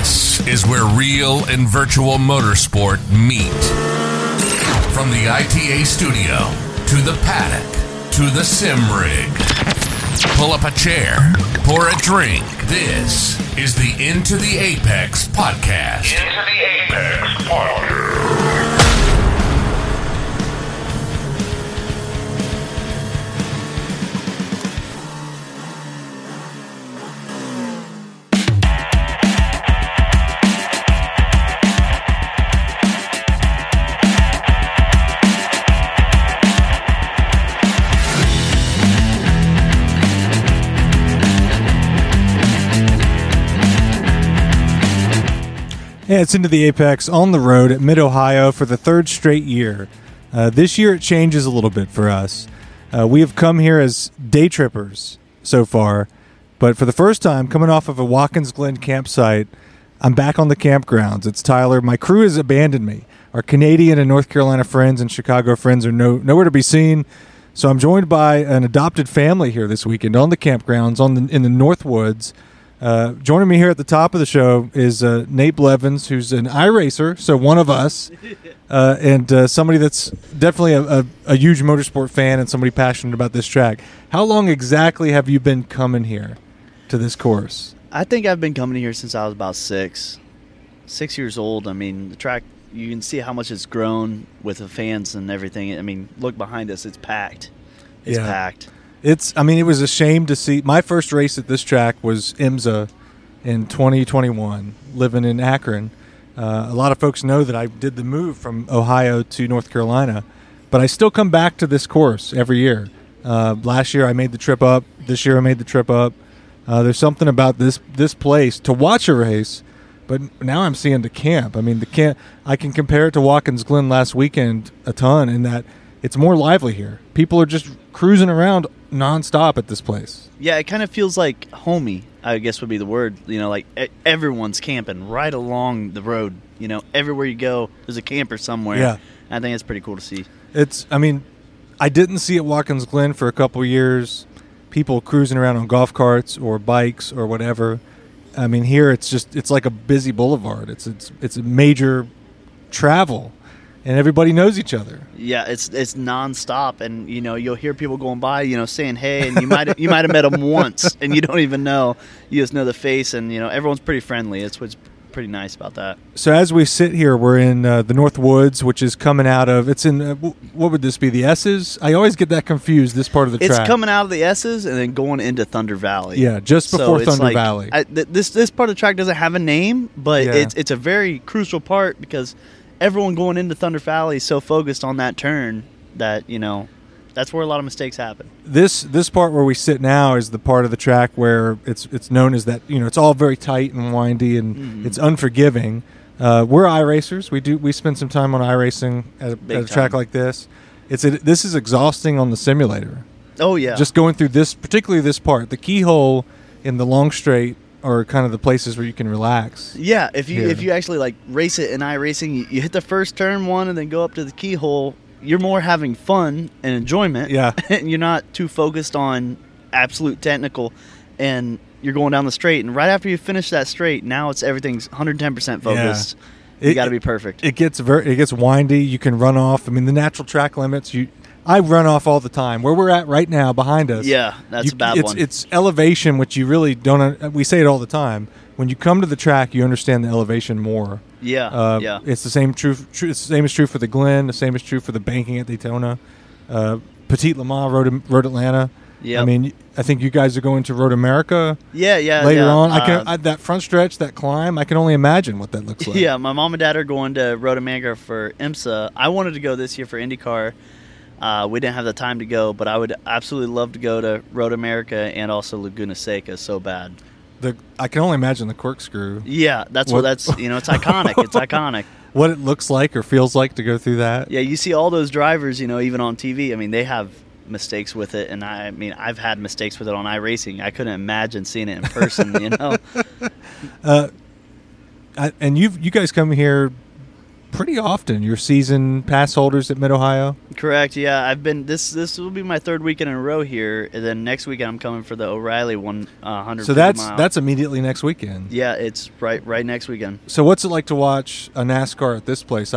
This is where real and virtual motorsport meet. From the ITA studio to the paddock to the sim rig. Pull up a chair, pour a drink. This is the Into the Apex podcast. Into the Apex podcast. Yeah, it's Into the Apex on the road at Mid-Ohio for the third straight year. This year it changes a little bit for us. We have come here as day trippers so far, but for the first time, coming off of a Watkins Glen campsite, I'm back on the campgrounds. It's Tyler. My crew has abandoned me. Our Canadian and North Carolina friends and Chicago friends are nowhere to be seen, so I'm joined by an adopted family here this weekend on the campgrounds in the Northwoods. Joining me here at the top of the show is Nate Blevins, who's an iRacer, so one of us, and somebody that's definitely a huge motorsport fan and somebody passionate about this track. How long exactly have you been coming here to this course? I think I've been coming here since I was about 6 years old. I mean, the track, you can see how much it's grown with the fans and everything. I mean, look behind us, it's packed. It's packed. It was a shame to see. My first race at this track was IMSA in 2021, living in Akron. A lot of folks know that I did the move from Ohio to North Carolina, but I still come back to this course every year. Last year I made the trip up. This year I made the trip up. There's something about this place to watch a race, but now I'm seeing the camp. I mean, I can compare it to Watkins Glen last weekend a ton in that it's more lively here. People are just cruising around nonstop at this place. Yeah, it kind of feels like homey, I guess would be the word. You know, like everyone's camping right along the road. You know, everywhere you go, there's a camper somewhere. Yeah. I think it's pretty cool to see. I didn't see at Watkins Glen for a couple of years people cruising around on golf carts or bikes or whatever. I mean, here it's like a busy boulevard. It's a major travel. And everybody knows each other. Yeah, it's nonstop, and you know you'll hear people going by, you know, saying hey, and you might have met them once, and you don't even know. You just know the face, and you know everyone's pretty friendly. It's what's pretty nice about that. So as we sit here, we're in the Northwoods, which is coming out of. It's in what would this be? The S's? I always get that confused. This part of the track. It's coming out of the S's and then going into Thunder Valley. Yeah, just before Thunder Valley. This part of the track doesn't have a name, but it's a very crucial part because everyone going into Thunder Valley is so focused on that turn that, you know, that's where a lot of mistakes happen. This part where we sit now is the part of the track where it's known as that, you know, it's all very tight and windy and it's unforgiving. We're iRacers. We spend some time on iRacing at a track like this. This is exhausting on the simulator. Oh, yeah. Just going through this, particularly this part, the keyhole in the long straight are kind of the places where you can relax. Yeah, if you actually like race it in iRacing, you hit the first turn one and then go up to the keyhole, you're more having fun and enjoyment. Yeah. And you're not too focused on absolute technical, and you're going down the straight, and right after you finish that straight, now everything's 110% focused. Yeah. You got to be perfect. It gets windy, you can run off. I mean, the natural track limits, I run off all the time. Where we're at right now, behind us. Yeah, that's a bad one. It's elevation, which you really don't. We say it all the time. When you come to the track, you understand the elevation more. Yeah, yeah. It's the same true. The same is true for the Glen. The same is true for the banking at Daytona. Petit Le Mans, Road Atlanta. Yeah. I mean, I think you guys are going to Road America. Yeah. Later on, that front stretch, that climb, I can only imagine what that looks like. Yeah, my mom and dad are going to Road America for IMSA. I wanted to go this year for IndyCar. We didn't have the time to go, but I would absolutely love to go to Road America and also Laguna Seca so bad. I can only imagine the corkscrew. Yeah, it's iconic. It's iconic. What it looks like or feels like to go through that. Yeah, you see all those drivers, you know, even on TV. I mean, they have mistakes with it, and I mean, I've had mistakes with it on iRacing. I couldn't imagine seeing it in person, you know. And you guys come here pretty often. You're season pass holders at Mid-Ohio? Correct, yeah. I've been this will be my third weekend in a row here, and then next weekend I'm coming for the O'Reilly 100. So that's immediately next weekend. Yeah, it's right next weekend. So what's it like to watch a NASCAR at this place?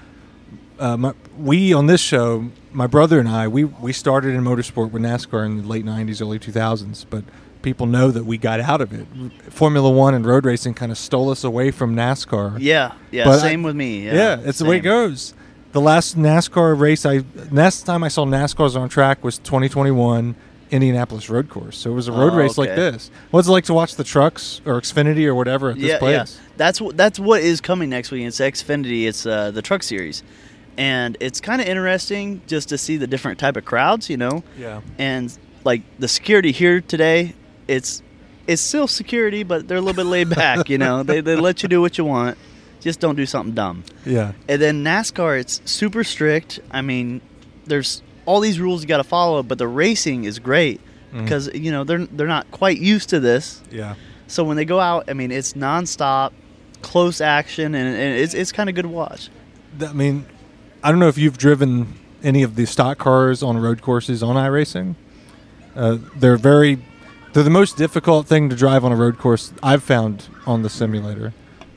We on this show, my brother and I, we started in motorsport with NASCAR in the late 90s, early 2000s, but people know that we got out of it. Formula One and road racing kind of stole us away from NASCAR. Yeah, But same with me. Yeah, it's the way it goes. The last NASCAR race, last time I saw NASCARs on track was 2021 Indianapolis Road Course. So it was a road race like this. What's it like to watch the trucks or Xfinity or whatever at this place? Yeah. That's what is coming next week. It's Xfinity. It's the Truck Series. And it's kind of interesting just to see the different type of crowds, Yeah. And like the security here today, it's still security, but they're a little bit laid back, They let you do what you want. Just don't do something dumb. Yeah. And then NASCAR, it's super strict. I mean, there's all these rules you got to follow, but the racing is great because, they're not quite used to this. Yeah. So when they go out, I mean, it's nonstop, close action, and it's kind of good to watch. I mean, I don't know if you've driven any of the stock cars on road courses on iRacing. They're the most difficult thing to drive on a road course I've found on the simulator.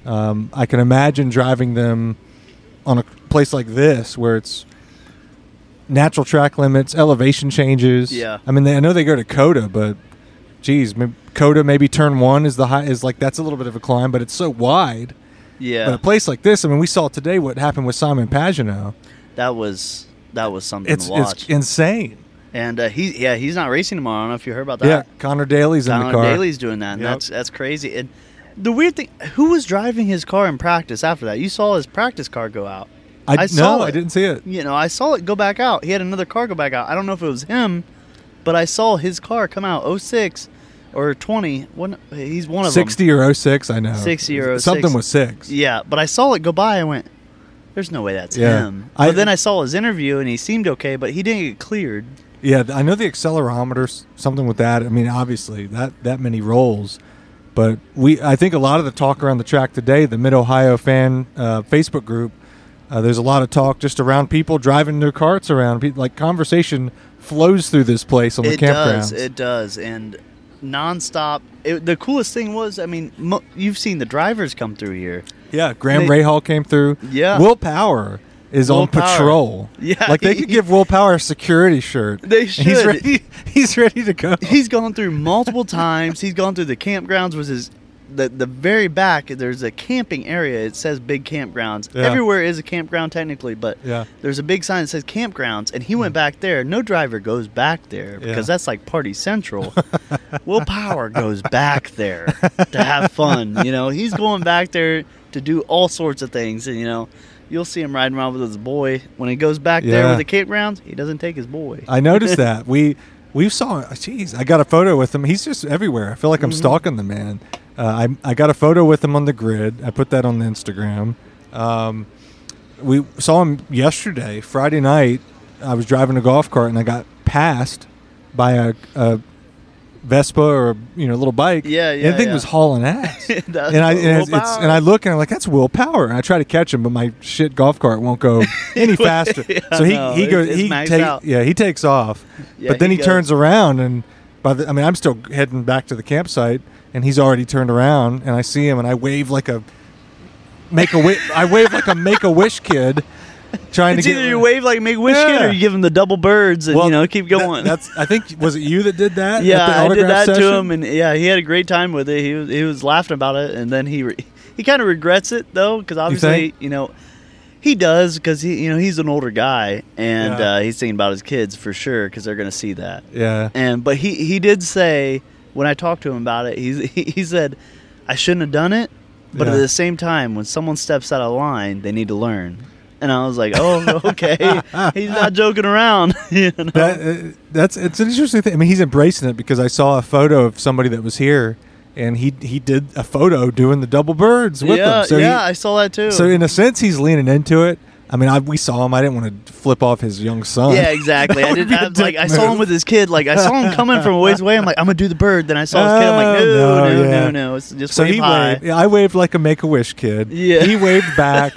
I can imagine driving them on a place like this where it's natural track limits, elevation changes. Yeah. I mean, I know they go to COTA, but geez, COTA maybe turn one is that's a little bit of a climb, but it's so wide. Yeah. But a place like this, I mean, we saw today what happened with Simon Pagenaud. That was something to watch. It's insane. And he's not racing tomorrow. I don't know if you heard about that. Yeah, Connor Daly's in the car. Connor Daly's doing that, and that's crazy. And the weird thing, who was driving his car in practice after that? You saw his practice car go out. I didn't see it. I saw it go back out. He had another car go back out. I don't know if it was him, but I saw his car come out 06 or 20. He's one of 60 them. 60 or 06, I know. 60 or 06. Something was 6. Yeah, but I saw it go by. I went, there's no way that's him. But then I saw his interview, and he seemed okay, but he didn't get cleared. Yeah, I know the accelerometer, something with that. I mean, obviously, that many rolls. But I think a lot of the talk around the track today, the Mid-Ohio fan Facebook group, there's a lot of talk just around people driving their carts around. Like, conversation flows through this place on the campgrounds. It does, and nonstop. The coolest thing was, I mean, you've seen the drivers come through here. Yeah, Graham Rahal came through. Yeah. Will Power is on patrol. Yeah, like they could give Will Power a security shirt. They should. He's ready to go. He's gone through multiple times. He's gone through the campgrounds. The very back, there's a camping area. It says big campgrounds. Yeah. Everywhere is a campground technically, but yeah. There's a big sign that says campgrounds, and he went back there. No driver goes back there because that's like party central. Will Power goes back there to have fun. He's going back there to do all sorts of things, and you'll see him riding around with his boy. When he goes back there with the campgrounds, he doesn't take his boy. I noticed that. We saw, jeez, I got a photo with him. He's just everywhere. I feel like I'm stalking the man. I got a photo with him on the grid. I put that on the Instagram. We saw him yesterday, Friday night. I was driving a golf cart, and I got passed by a Vespa or a little bike. Yeah. And the thing was hauling ass. and I look and I'm like, that's Will Power. And I try to catch him, but my shit golf cart won't go any faster. So he takes off. Yeah, but then he turns around, and I'm still heading back to the campsite, and he's already turned around, and I see him, and I wave like a Make-A-Wish kid. Trying it's to either you wave like Make-A-Wish kid, or you give him the double birds and keep going. I think, was it you that did that? Yeah, I did that session? to him, and he had a great time with it. He was laughing about it, and then he kind of regrets it though, because obviously he does, because he's an older guy, and he's thinking about his kids for sure, because they're going to see that. Yeah. But he did say, when I talked to him about it, he said, I shouldn't have done it, but at the same time, when someone steps out of line, they need to learn. And I was like, oh, okay. He's not joking around. It's an interesting thing. I mean, he's embracing it, because I saw a photo of somebody that was here, and he did a photo doing the double birds with them. So I saw that too. So in a sense, he's leaning into it. I mean, we saw him. I didn't want to flip off his young son. Yeah, exactly. I saw him with his kid. Like, I saw him coming from a ways away. I'm like, I'm gonna do the bird. Then I saw his kid. I'm like, no. It's just so wave he high. waved. I waved like a Make-A-Wish kid. Yeah. He waved back.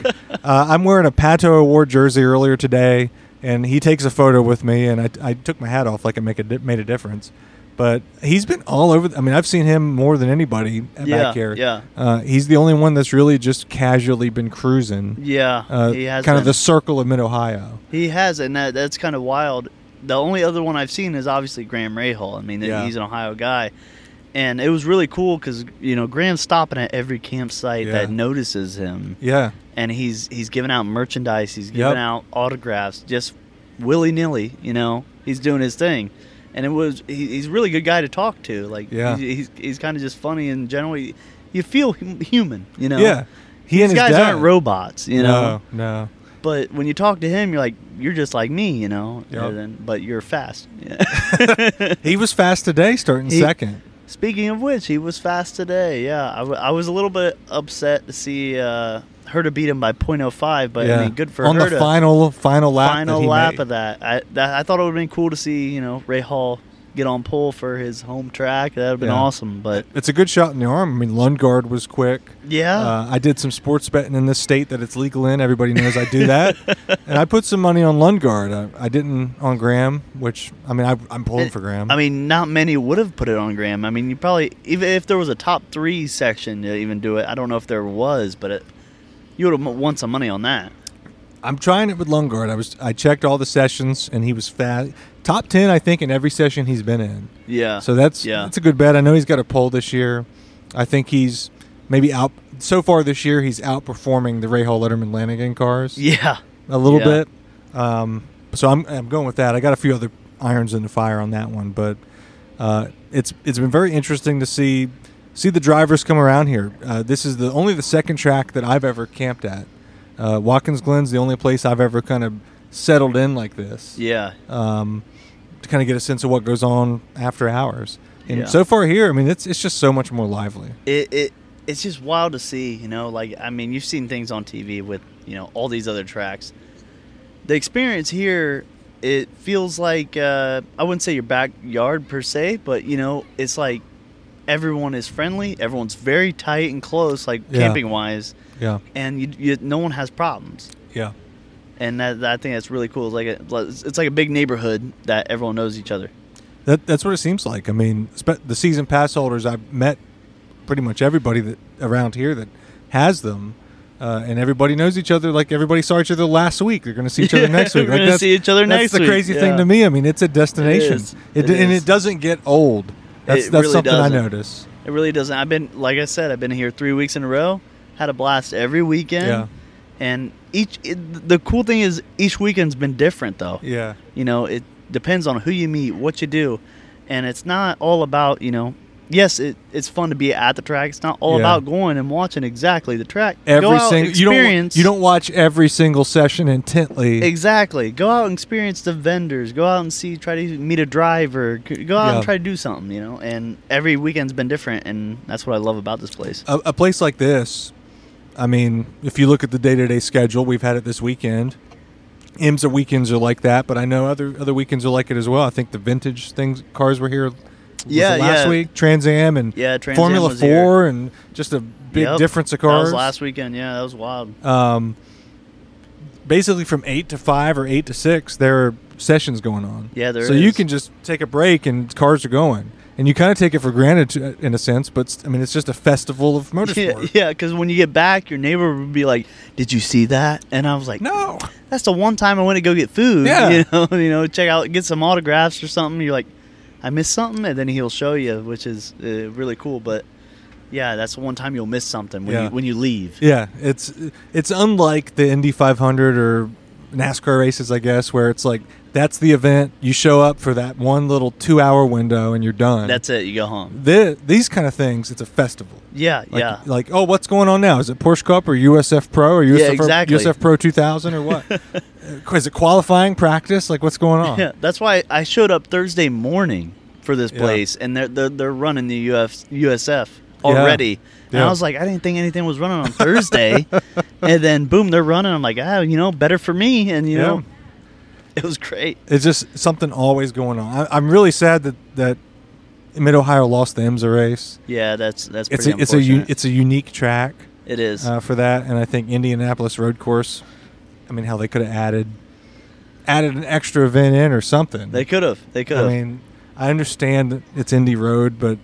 I'm wearing a Pato Award jersey earlier today, and he takes a photo with me, and I took my hat off like it made a difference. But he's been all over. I mean, I've seen him more than anybody back here. Yeah. He's the only one that's really just casually been cruising. Yeah, he has kind of the circle of Mid-Ohio. He has, and that's kind of wild. The only other one I've seen is obviously Graham Rahal. I mean, he's an Ohio guy. And it was really cool because, Graham's stopping at every campsite that notices him. Yeah. And he's giving out merchandise. He's giving out autographs just willy-nilly, He's doing his thing. And he's a really good guy to talk to. Like, he's kind of just funny, and generally you feel human, Yeah. These guys aren't robots, No. But when you talk to him, you're just like me, but you're fast. Yeah. He was fast today, starting second. Speaking of which, he was fast today. Yeah, I was a little bit upset to see her to beat him by 0.05, but I mean, good for her. On the final lap. Final lap of that. I thought it would have been cool to see Rahal get on pole for his home track. That would have been awesome. But it's a good shot in the arm. I mean, Lundgaard was quick. Yeah. I did some sports betting in this state that it's legal in. Everybody knows I do that. And I put some money on Lundgaard. I didn't on Graham, which, I mean, I'm pulling for Graham. I mean, not many would have put it on Graham. I mean, you probably, even if there was a top 3 section to even do it, I don't know if there was, but you would have won some money on that. I'm trying it with Lundgaard. I checked all the sessions, and he was fast. Top 10, I think, in every session he's been in. Yeah. So that's a good bet. I know he's got a pole this year. I think he's maybe so far this year, he's outperforming the Rahal, Letterman, Lanigan cars. Yeah. A little bit. So I'm going with that. I got a few other irons in the fire on that one, but it's been very interesting to see the drivers come around here. This is only the second track that I've ever camped at. Watkins Glen's the only place I've ever kind of settled in like this. Yeah. To kind of get a sense of what goes on after hours. And so far here, I mean, it's just so much more lively. It's just wild to see, I mean, you've seen things on TV with, all these other tracks. The experience here, it feels like, I wouldn't say your backyard per se, but, it's like everyone is friendly. Everyone's very tight and close, camping-wise. Yeah. And no one has problems. Yeah. And I think that's really cool. It's like a big neighborhood that everyone knows each other. That's what it seems like. I mean, the season pass holders, I've met pretty much everybody around here that has them, and everybody knows each other. Like, everybody saw each other last week. They're going to see each other next week. They're going to see each other next week. That's the crazy thing to me. I mean, it's a destination. It is. And it doesn't get old. That's really something doesn't. I notice. It really doesn't. Like I said, I've been here 3 weeks in a row. Had a blast every weekend. Yeah. And the cool thing is each weekend's been different, though. Yeah. It depends on who you meet, what you do. And it's not all about, yes, it's fun to be at the track. It's not all about going and watching exactly the track. Go out and experience. You don't watch every single session intently. Exactly. Go out and experience the vendors. Go out and try to meet a driver. Go out and try to do something, And every weekend's been different, and that's what I love about this place. A place like this, I mean, if you look at the day-to-day schedule, we've had it this weekend. IMSA weekends are like that, but I know other weekends are like it as well. I think the vintage cars were here last week. Trans Am and Formula 4 here. And just a big difference of cars. That was last weekend. Yeah, that was wild. Basically from 8 to 5 or 8 to 6, there are sessions going on. Yeah, there is. So you can just take a break and cars are going. And you kind of take it for granted in a sense, but I mean, it's just a festival of motorsport. Yeah, because when you get back, your neighbor would be like, "Did you see that?" And I was like, "No." That's the one time I went to go get food. Yeah. Check out, get some autographs or something. You're like, "I missed something," and then he'll show you, which is really cool. But yeah, that's the one time you'll miss something when you leave. Yeah, it's unlike the Indy 500 or NASCAR races, I guess, where it's like, that's the event. You show up for that one little 2-hour window and you're done. That's it. You go home. These kind of things, it's a festival. Yeah, Like, oh, what's going on now? Is it Porsche Cup or USF Pro or USF Pro 2000 or what? Is it qualifying, practice? Like, what's going on? Yeah, that's why I showed up Thursday morning for this place, and they're running the USF already. Yeah. And I was like, I didn't think anything was running on Thursday. And then, boom, they're running. I'm like, better for me. And, it was great. It's just something always going on. I'm really sad that Mid-Ohio lost the IMSA race. Yeah, that's pretty unfortunate. It's a unique track. It is. For that, and I think Indianapolis Road Course, I mean, hell, they could have added an extra event in or something. They could have. I mean, I understand that it's Indy Road, but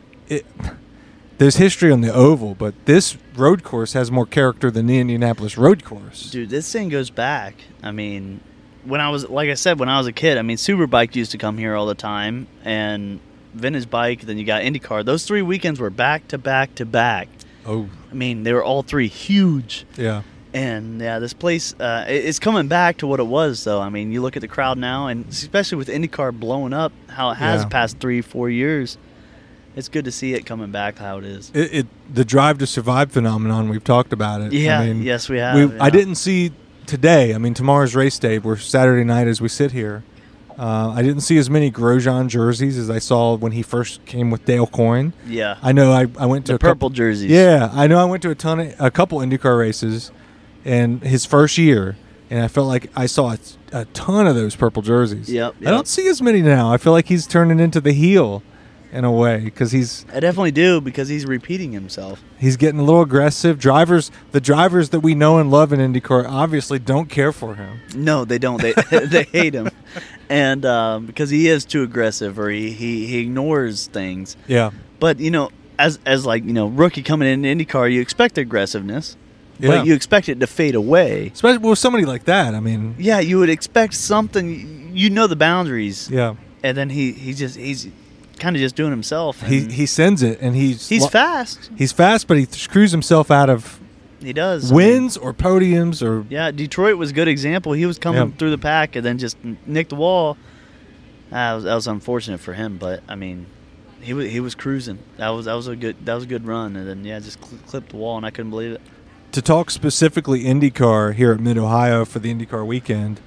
there's history on the oval, but this road course has more character than the Indianapolis Road Course. Dude, this thing goes back. I mean, when I was a kid, I mean, Superbike used to come here all the time, and Vintage Bike, then you got IndyCar. Those 3 weekends were back to back to back. Oh. I mean, they were all 3 huge. Yeah. And, yeah, this place, it's coming back to what it was, though. I mean, you look at the crowd now, and especially with IndyCar blowing up, how it has past 3-4 years, it's good to see it coming back how it is. The Drive to Survive phenomenon, we've talked about it. Yeah, I mean, yes, we have. I didn't see today. I mean, tomorrow's race day. We're Saturday night as we sit here. I didn't see as many Grosjean jerseys as I saw when he first came with Dale Coyne. Yeah. I know I went to the purple jerseys. Yeah, I know I went to a couple IndyCar races in his first year, and I felt like I saw a ton of those purple jerseys. Yep. I don't see as many now. I feel like he's turning into the heel in a way because I definitely do, because he's repeating himself. He's getting a little aggressive. The drivers that we know and love in IndyCar obviously don't care for him. No, they don't. They they hate him, and because he is too aggressive, or he ignores things. Yeah. But as rookie coming in IndyCar, you expect aggressiveness, but you expect it to fade away. Especially with somebody like that. I mean, yeah, you would expect something. The boundaries. Yeah. And then he's kind of just doing himself. He sends it, and he's fast. He's fast, but he screws himself out of. He does wins or podiums or. Yeah, Detroit was a good example. He was coming through the pack and then just nicked the wall. That was unfortunate for him, but I mean, he was cruising. That was a good run, and then just clipped the wall, and I couldn't believe it. To talk specifically IndyCar here at Mid Ohio for the IndyCar weekend.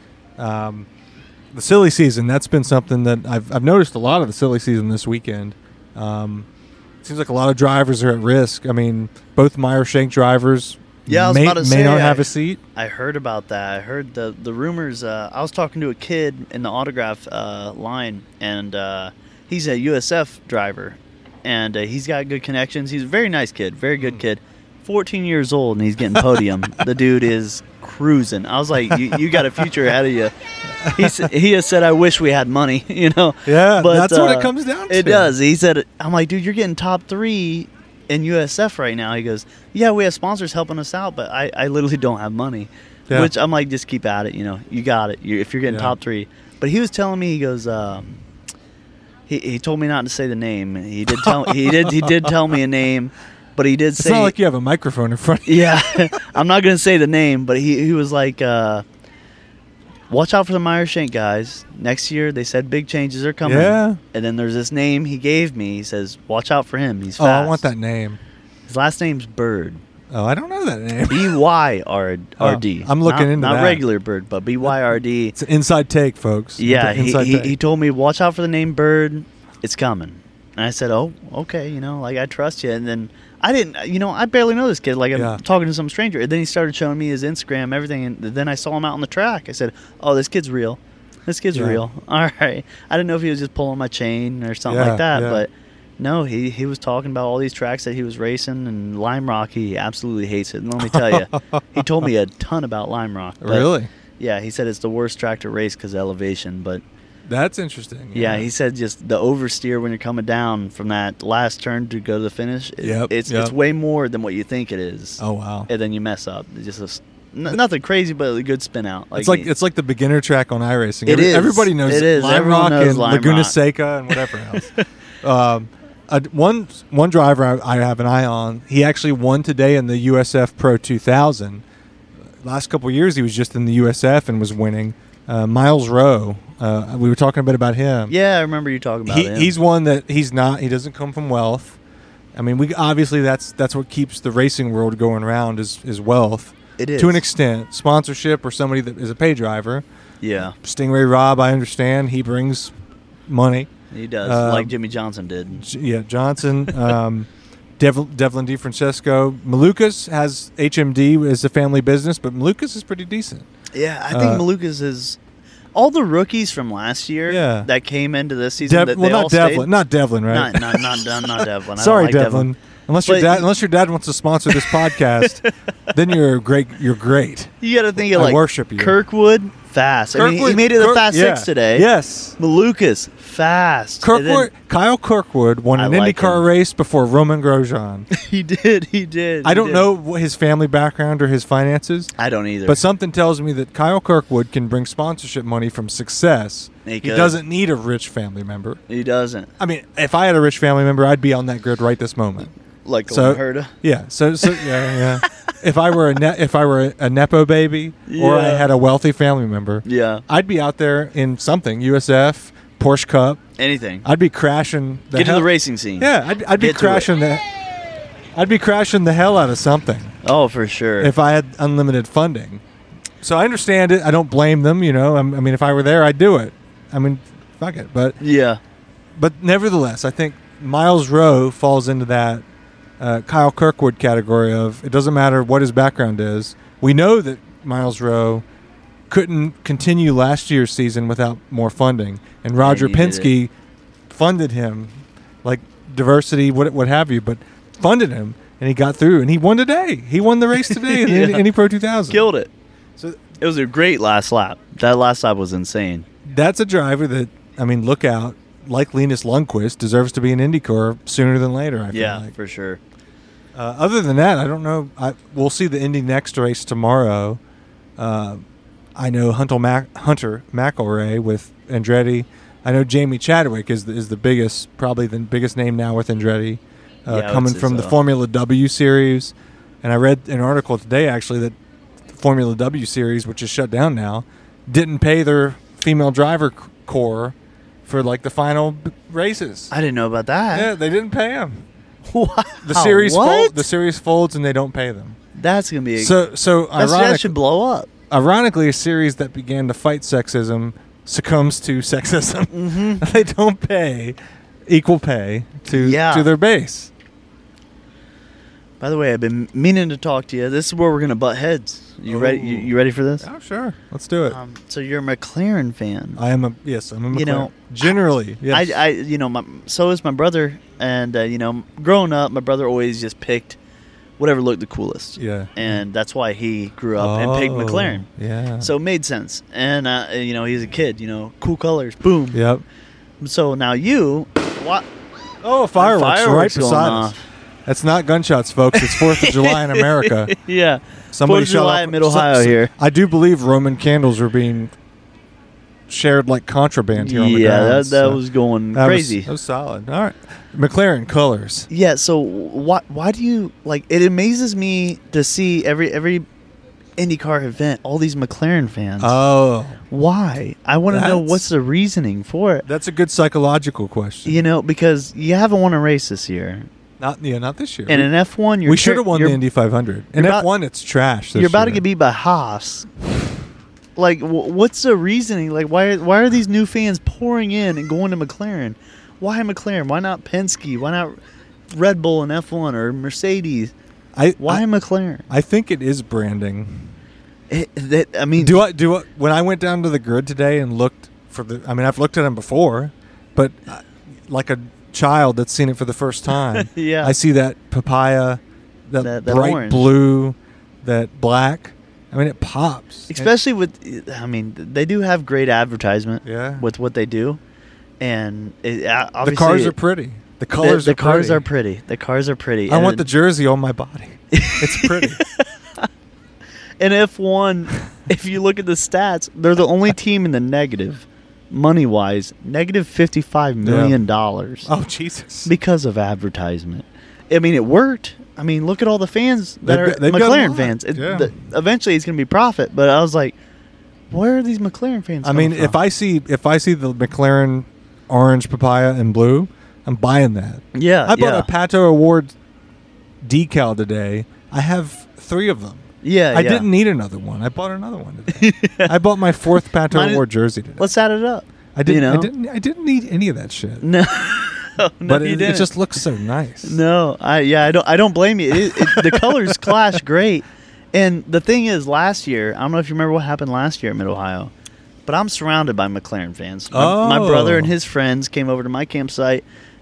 The silly season, that's been something that I've noticed a lot of the silly season this weekend. It seems like a lot of drivers are at risk. I mean, both Meyer Shank drivers may not have a seat. I heard about that. I heard the rumors. I was talking to a kid in the autograph line, and he's a USF driver, and he's got good connections. He's a very nice kid, very good kid. 14 years old, and he's getting podium. The dude is cruising. I was like, you got a future ahead of you. He has said, I wish we had money, Yeah, but that's what it comes down to. It does. He said, I'm like, dude, you're getting top 3 in USF right now. He goes, yeah, we have sponsors helping us out, but I literally don't have money. Yeah. Which I'm like, just keep at it. You got it. If you're getting top 3. But he was telling me, he goes, he told me not to say the name. He did tell me a name. But he did say... It's not like you have a microphone in front of you. Yeah. I'm not going to say the name, but he was like, watch out for the Meyer Shank guys. Next year, they said big changes are coming. Yeah. And then there's this name he gave me. He says, watch out for him. He's fast. Oh, I want that name. His last name's Bird. Oh, I don't know that name. B-Y-R-D. I'm looking into that. Not regular Bird, but B-Y-R-D. It's an inside take, folks. Yeah. He told me, watch out for the name Bird. It's coming. And I said, oh, okay, I trust you. And then... I didn't, I barely know this kid. Like, I'm talking to some stranger. And then he started showing me his Instagram, everything. And then I saw him out on the track. I said, oh, this kid's real. This kid's real. All right. I didn't know if he was just pulling my chain or something like that. Yeah. But, no, he was talking about all these tracks that he was racing. And Lime Rock, he absolutely hates it. And let me tell you, he told me a ton about Lime Rock. But, really? Yeah, he said it's the worst track to race because of elevation. But... That's interesting. Yeah, he said just the oversteer when you're coming down from that last turn to go to the finish. It's way more than what you think it is. Oh wow! And then you mess up. It's just nothing crazy, but a good spin out. It's like the beginner track on iRacing. It is. Everybody knows it is. Lime Rock and Laguna Rock. Seca and whatever else. One driver I have an eye on. He actually won today in the USF Pro 2000. Last couple of years, he was just in the USF and was winning. Miles Rowe. We were talking a bit about him. Yeah, I remember you talking about him. He's one that he doesn't come from wealth. I mean, obviously that's what keeps the racing world going around is wealth. It is. To an extent. Sponsorship or somebody that is a pay driver. Yeah. Stingray Robb, I understand. He brings money. He does, like Jimmy Johnson did. Yeah, Johnson. Devlin DeFrancesco. Malukas has HMD as a family business, but Malukas is pretty decent. Yeah, I think Malukas is... All the rookies from last year that came into this season, not Devlin, right? Not Devlin. Sorry, like Devlin. Unless your dad wants to sponsor this podcast, then you're great. You're great. You got to think of I like worship you. Kirkwood, fast. I mean, he made it a Fast 6 today. Yes. Malukas, fast. Kyle Kirkwood won an IndyCar race before Roman Grosjean. He did. I don't know his family background or his finances. I don't either. But something tells me that Kyle Kirkwood can bring sponsorship money from success. He doesn't need a rich family member. He doesn't. I mean, if I had a rich family member, I'd be on that grid right this moment. Like Herda. Yeah. So yeah. If I were a nepo baby or I had a wealthy family member, I'd be out there in something, USF, Porsche Cup, anything. I'd be crashing to the racing scene. Yeah, I'd be crashing I'd be crashing the hell out of something. Oh, for sure. If I had unlimited funding. So I understand it. I don't blame them, you know. I mean, if I were there, I'd do it. I mean, fuck it. But nevertheless, I think Miles Rowe falls into that Kyle Kirkwood category of it doesn't matter what his background is. We know that Miles Rowe couldn't continue last year's season without more funding, and Roger Penske funded him, like diversity, what have you, but funded him, and he got through, and he won today. He won the race today in the Indy Pro 2000. Killed it. So it was a great last lap. That last lap was insane. That's a driver that, I mean, look out, like Linus Lundqvist, deserves to be an IndyCar sooner than later, I feel like. Yeah, for sure. Other than that, I don't know. We'll see the Indy Next race tomorrow. I know Hunter McElroy with Andretti. I know Jamie Chadwick is the biggest, probably the biggest name now with Andretti, coming from the Formula W series. And I read an article today, actually, that the Formula W series, which is shut down now, didn't pay their female driver corps for like the final races. I didn't know about that. Yeah, they didn't pay them. Wow. The series folds and they don't pay them. That's gonna be so. That should blow up. Ironically, a series that began to fight sexism succumbs to sexism. Mm-hmm. They don't pay equal pay to their base. By the way, I've been meaning to talk to you. This is where we're gonna butt heads. You ready? You ready for this? Oh, sure. Let's do it. So you're a McLaren fan. I'm a McLaren. You know, generally, yes. So is my brother, and growing up, my brother always just picked whatever looked the coolest. Yeah. And that's why he grew up and picked McLaren. Yeah. So it made sense. And he's a kid. Cool colors. Boom. Yep. So now what? Oh, fireworks right beside us. That's not gunshots, folks. It's 4th of July in America. Yeah. Somebody 4th of July in Mid-Ohio here. I do believe Roman candles are being shared like contraband here on the grounds. Yeah, that was going crazy. That was solid. All right. McLaren colors. Yeah, so why do you, like, it amazes me to see every IndyCar event, all these McLaren fans. Oh. Why? I want to know what's the reasoning for it. That's a good psychological question. Because you haven't won a race this year. Not this year. And in F1, we should have won the Indy 500. In F1, it's trash. You're about to get beat by Haas. Like, what's the reasoning? Like, why are these new fans pouring in and going to McLaren? Why McLaren? Why not Penske? Why not Red Bull in F1 or Mercedes? Why McLaren? I think it is branding. When I went down to the grid today and looked I've looked at them before, but like a child that's seen it for the first time. Yeah. I see that papaya, that bright orange. Blue, that black. I mean, it pops. Especially they do have great advertisement with what they do. And the cars are pretty. The colors are pretty. The cars are pretty. The cars are pretty. I want the jersey on my body. It's pretty. In F1, if you look at the stats, they're the only team in the negative. Money-wise, negative $55 million. Oh, Jesus. Because of advertisement. I mean, it worked. I mean, look at all the fans that are McLaren fans. Eventually, it's going to be profit. But I was like, where are these McLaren fans coming from? if I see the McLaren orange, papaya, and blue, I'm buying that. Yeah, I bought a Pato Award decal today. I have 3 of them. Yeah, I didn't need another one. I bought another one today. I bought my 4th Pato Award jersey today. Let's add it up. I didn't need any of that shit. No. But it just looks so nice. No, I don't blame you. The colors clash great. And the thing is, last year, I don't know if you remember what happened last year at Mid-Ohio, but I'm surrounded by McLaren fans. My brother and his friends came over to my campsite,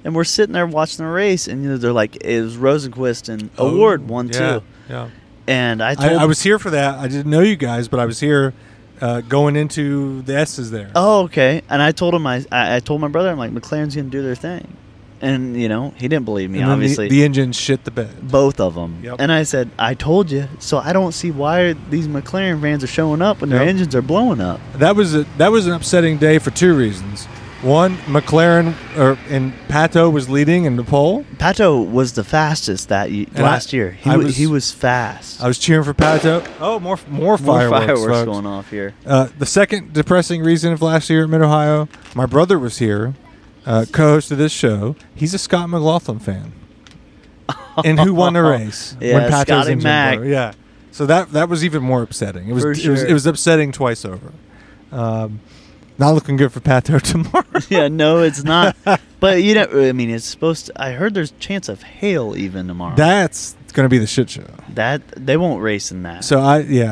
And we're sitting there watching the race, and they're like, it was Rosenquist and Award won too. Yeah. And I was here for that. I didn't know you guys, but I was here going into the S's there. Oh, okay. And I told him, I told my brother, I'm like, McLaren's going to do their thing. And, he didn't believe me, and obviously. The engine shit the bed. Both of them. Yep. And I said, I told you. So I don't see why these McLaren fans are showing up when their engines are blowing up. That was an upsetting day for two reasons. One, McLaren and Pato was leading in the pole. Pato was the fastest last year. He was fast. I was cheering for Pato. Oh, more fireworks folks. Going off here. The second depressing reason of last year at Mid-Ohio, my brother was here, co-host of this show. He's a Scott McLaughlin fan. And who won the race? When Pato's Scotty Mac. Yeah. So that was even more upsetting. It was upsetting twice over. Not looking good for Pato tomorrow. Yeah, no, it's not. But it's supposed to. I heard there's a chance of hail even tomorrow. That's going to be the shit show. That they won't race in that. So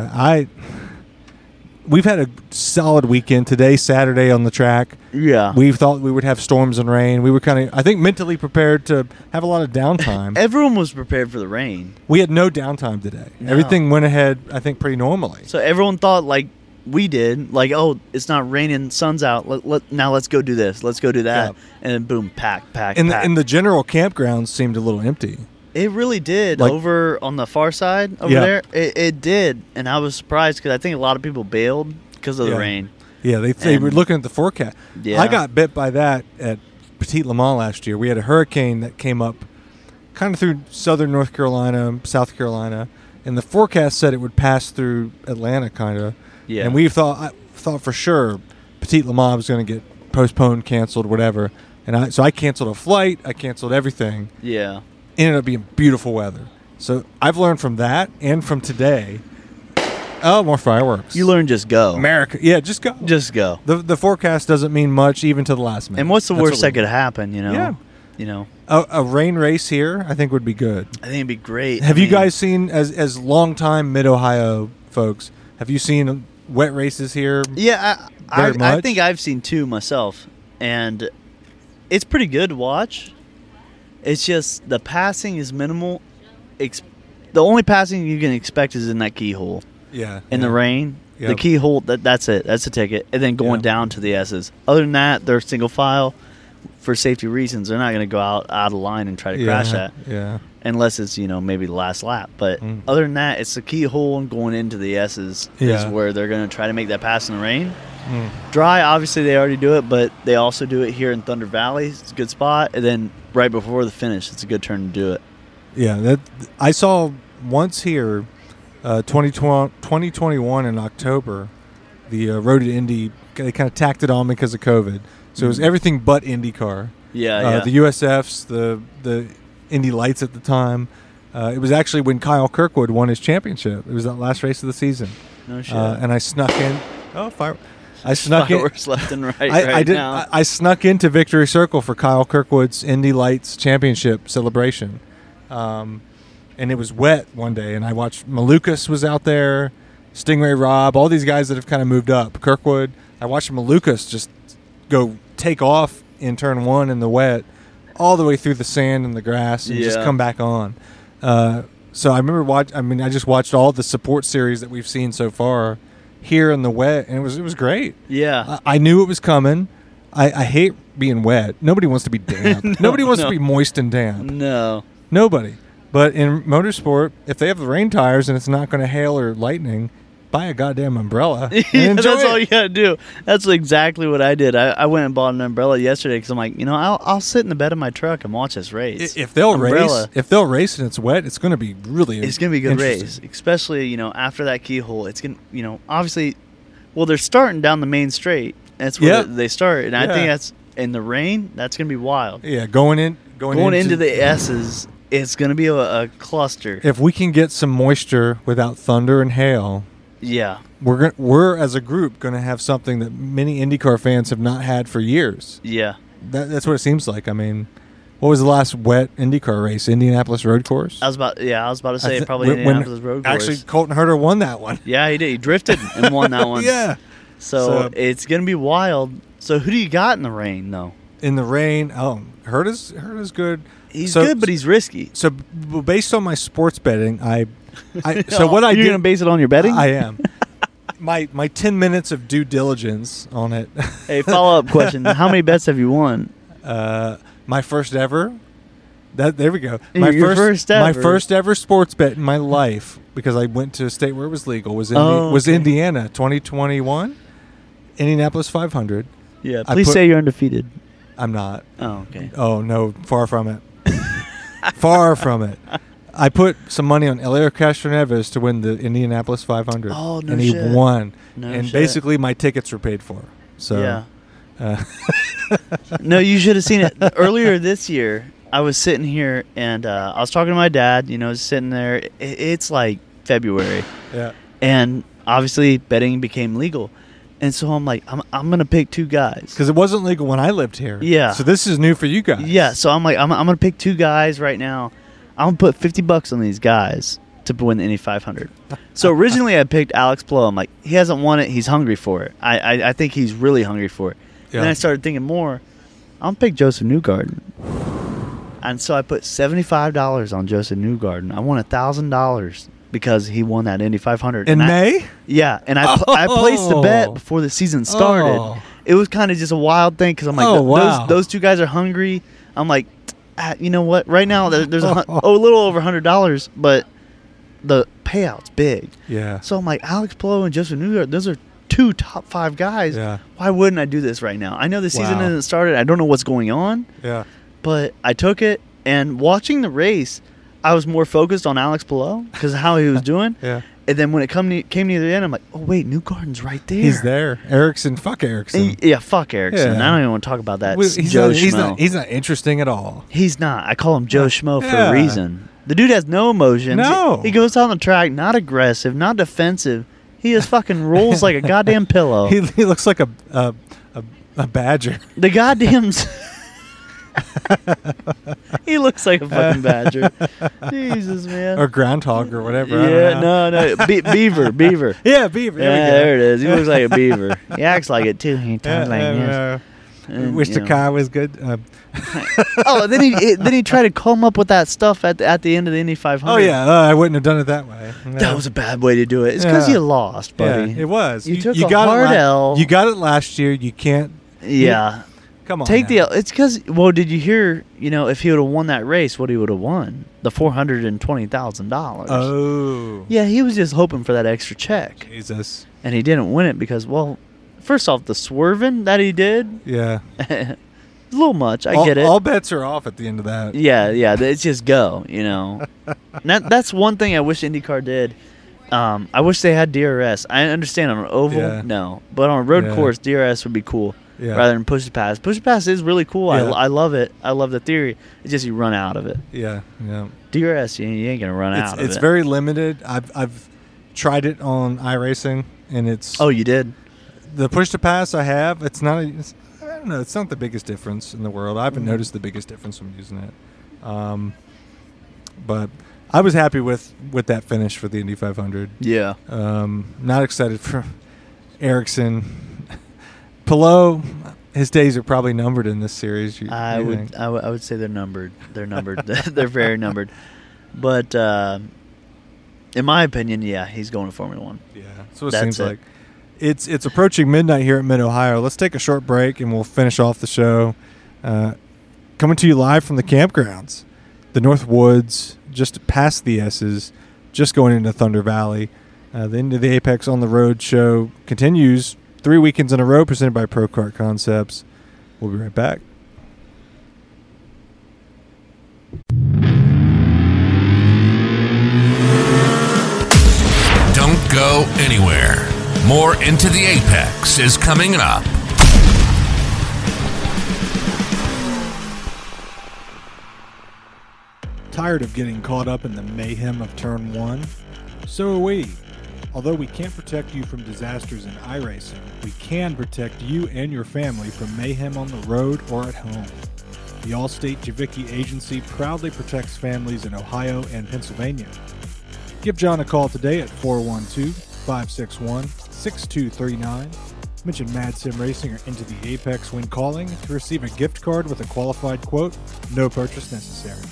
we've had a solid weekend today, Saturday on the track. Yeah, we thought we would have storms and rain. We were kind of, I think, mentally prepared to have a lot of downtime. Everyone was prepared for the rain. We had no downtime today. No. Everything went ahead, I think, pretty normally. So everyone thought like we did, like, oh, it's not raining, sun's out. Now let's go do this. Let's go do that. Yeah. And then boom, pack. And the general campgrounds seemed a little empty. It really did. Over on the far side there, it did. And I was surprised because I think a lot of people bailed because of the rain. Yeah, they were looking at the forecast. Yeah. I got bit by that at Petit Le Mans last year. We had a hurricane that came up kind of through southern North Carolina, South Carolina, and the forecast said it would pass through Atlanta kind of. Yeah. And I thought for sure Petit Le Mans was going to get postponed, canceled, whatever. And so I canceled a flight. I canceled everything. Yeah. Ended up being beautiful weather. So I've learned from that and from today. Oh, more fireworks. You learn just go. America. Yeah, just go. Just go. The forecast doesn't mean much even to the last minute. And what's the worst that could happen, Yeah. A rain race here I think would be good. I think it'd be great. Have you guys seen, as long-time Mid-Ohio folks, have you seen wet races here? Yeah, I think I've seen two myself, and it's pretty good to watch. It's just the passing is minimal. The only passing you can expect is in that keyhole. Yeah. In the rain. Yep. The keyhole, that's it. That's the ticket. And then going down to the S's. Other than that, they're single file. For safety reasons, they're not going to go out of line and try to crash that. Yeah. Unless it's, maybe the last lap. But other than that, it's the keyhole and going into the S's is where they're going to try to make that pass in the rain. Dry, obviously they already do it, but they also do it here in Thunder Valley. It's a good spot. And then right before the finish, it's a good turn to do it. Yeah, I saw once here, 2021 in October, the Road to Indy, they kind of tacked it on because of COVID. So it was everything but IndyCar. Yeah. The USFs, the Indy Lights at the time. It was actually when Kyle Kirkwood won his championship. It was that last race of the season. No shit. And I snuck in. Oh, fireworks left and right now. I snuck into Victory Circle for Kyle Kirkwood's Indy Lights championship celebration. And it was wet one day, and I watched Malukas was out there, Stingray Robb, all these guys that have kind of moved up. Kirkwood. I watched Malukas just go take off in turn one in the wet all the way through the sand and the grass and just come back on. So I remember I just watched all the support series that we've seen so far here in the wet, and it was great. Yeah. I knew it was coming. I hate being wet. Nobody wants to be damp. Nobody wants to be moist and damp. No. Nobody. But in motorsport, if they have the rain tires and it's not going to hail or lightning, buy a goddamn umbrella and enjoy that's it. all you gotta do. That's exactly what I did. I went and bought an umbrella yesterday because I'm like, I'll sit in the bed of my truck and watch this race. If they'll race and it's wet, it's going to be really It's going to be a good race, especially after that keyhole. It's going to obviously, well, they're starting down the main straight. That's where they start, and I think that's in the rain. That's going to be wild. Yeah, going into the S's. It's going to be a cluster. If we can get some moisture without thunder and hail. Yeah, we're as a group going to have something that many IndyCar fans have not had for years. Yeah, that's what it seems like. I mean, what was the last wet IndyCar race? Indianapolis Road Course. I was about to say probably Indianapolis Road Course. Actually, Colton Herter won that one. Yeah, he did. He drifted and won that one. Yeah. So it's going to be wild. So who do you got in the rain though? in the rain. Hurt is good. He's good, but he's risky. So based on my sports betting, what I did. You're gonna base it on your betting? I am. My 10 minutes of due diligence on it. Hey, follow-up question. How many bets have you won? My first ever. There we go. Your first ever. My first ever sports bet in my life, because I went to a state where it was legal, was Indiana, 2021, Indianapolis 500. Yeah, please say you're undefeated. I'm not. Oh, okay. Oh, no, far from it. Far from it. I put some money on Helio Castroneves to win the Indianapolis 500. Oh, no and shit. he won. No and shit. basically my tickets were paid for. So yeah. No, you should have seen it. Earlier this year, I was sitting here and I was talking to my dad, sitting there. It's like February. Yeah. And obviously betting became legal. And so I'm like, I'm going to pick two guys. Because it wasn't legal when I lived here. Yeah. So this is new for you guys. Yeah. So I'm like, I'm going to pick two guys right now. I'm going to put $50 on these guys to win the Indy 500. So originally I picked Alex Palou. I'm like, he hasn't won it. He's hungry for it. I think he's really hungry for it. Yeah. Then I started thinking more. I'm going to pick Joseph Newgarden. And so I put $75 on Joseph Newgarden. I won $1,000 because he won that Indy 500. In May? Yeah. And I placed the bet before the season started. Oh. It was kind of just a wild thing because I'm like, those two guys are hungry. I'm like, you know what? Right now, there's a little over $100, but the payout's big. Yeah. So I'm like, Alex Palou and Joseph Newgarden, those are two top 5 guys. Yeah. Why wouldn't I do this right now? I know the season hasn't started. I don't know what's going on. Yeah. But I took it, and watching the race, I was more focused on Alex Palou because of how he was doing. Yeah. And then when it came near the end, I'm like, oh, wait, Newgarden's right there. He's there. Ericsson, fuck Ericsson. Yeah, fuck Ericsson. Yeah. I don't even want to talk about that. He's not interesting at all. He's not. I call him Joe Schmo for a reason. The dude has no emotions. No. He goes down the track, not aggressive, not defensive. He just fucking rolls like a goddamn pillow. He looks like a badger. The goddamn... He looks like a fucking badger. Jesus, man. Or groundhog or whatever. Yeah, no. Beaver. Yeah, beaver. There it is. He looks like a beaver. He acts like it, too. He talks like this. Wish the car was good. Then he tried to come up with that stuff at the end of the Indy 500. Oh, yeah. I wouldn't have done it that way. No. That was a bad way to do it. It's because you lost, buddy. Yeah, it was. You took a hard L. You got it last year. You can't. Yeah. Come on. Take the L. It's because, well, did you hear, if he would have won that race, what he would have won? The $420,000. Oh. Yeah, he was just hoping for that extra check. Jesus. And he didn't win it because, well, first off, the swerving that he did. Yeah. A little much. I get it. All bets are off at the end of that. Yeah. It's just go, And that's one thing I wish IndyCar did. I wish they had DRS. I understand on an oval, no. But on a road course, DRS would be cool. Yeah. Rather than push the pass. Push the pass is really cool. Yeah. I love it. I love the theory. It's just you run out of it. Yeah. DRS, you ain't gonna run out of it. It's very limited. I've tried it on iRacing, and it's. Oh, you did? The push to pass I have. It's not. I don't know. It's not the biggest difference in the world. I haven't noticed the biggest difference from using it. But I was happy with that finish for the Indy 500. Yeah. Not excited for Ericsson. Palou, his days are probably numbered in this series. I would say they're numbered. They're numbered. They're very numbered. But in my opinion, yeah, he's going to Formula One. Yeah, that's what it seems like. It's approaching midnight here at Mid-Ohio. Let's take a short break and we'll finish off the show. Coming to you live from the campgrounds, the North Woods, just past the S's, just going into Thunder Valley. The End of the Apex on the Road show continues. 3 weekends in a row presented by Pro Kart Concepts. We'll be right back. Don't go anywhere. More Into the Apex is coming up. Tired of getting caught up in the mayhem of Turn 1? So are we. Although we can't protect you from disasters in iRacing, we can protect you and your family from mayhem on the road or at home. The Allstate Javicki Agency proudly protects families in Ohio and Pennsylvania. Give John a call today at 412-561-6239 Mention Mad Sim Racing or Into the Apex when calling to receive a gift card with a qualified quote. No purchase necessary.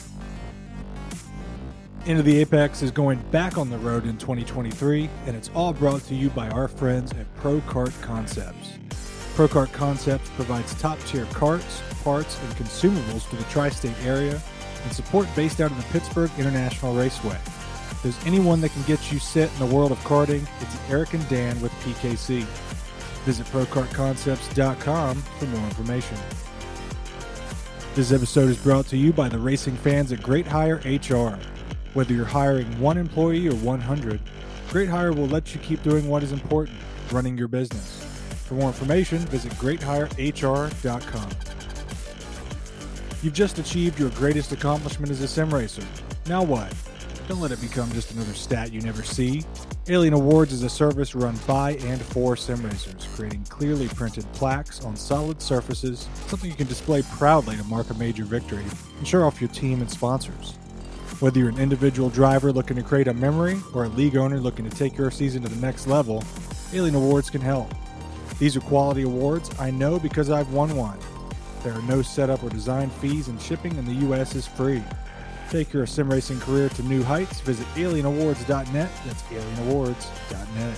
Into the Apex is going back on the road in 2023, and it's all brought to you by our friends at Pro Kart Concepts. Pro Kart Concepts provides top-tier karts, parts, and consumables to the tri-state area and support based out of the Pittsburgh International Raceway. If there's anyone that can get you set in the world of karting, it's Eric and Dan with PKC. Visit ProKartConcepts.com for more information. This episode is brought to you by the racing fans at Great Hire HR. Whether you're hiring 1 employee or 100, Great Hire will let you keep doing what is important, running your business. For more information, visit GreatHireHR.com. You've just achieved your greatest accomplishment as a sim racer. Now what? Don't let it become just another stat you never see. Alien Awards is a service run by and for sim racers, creating clearly printed plaques on solid surfaces, something you can display proudly to mark a major victory and show off your team and sponsors. Whether you're an individual driver looking to create a memory or a league owner looking to take your season to the next level, Alien Awards can help. These are quality awards I know because I've won one. There are no setup or design fees, and shipping in the U.S. is free. Take your sim racing career to new heights. Visit alienawards.net. That's alienawards.net.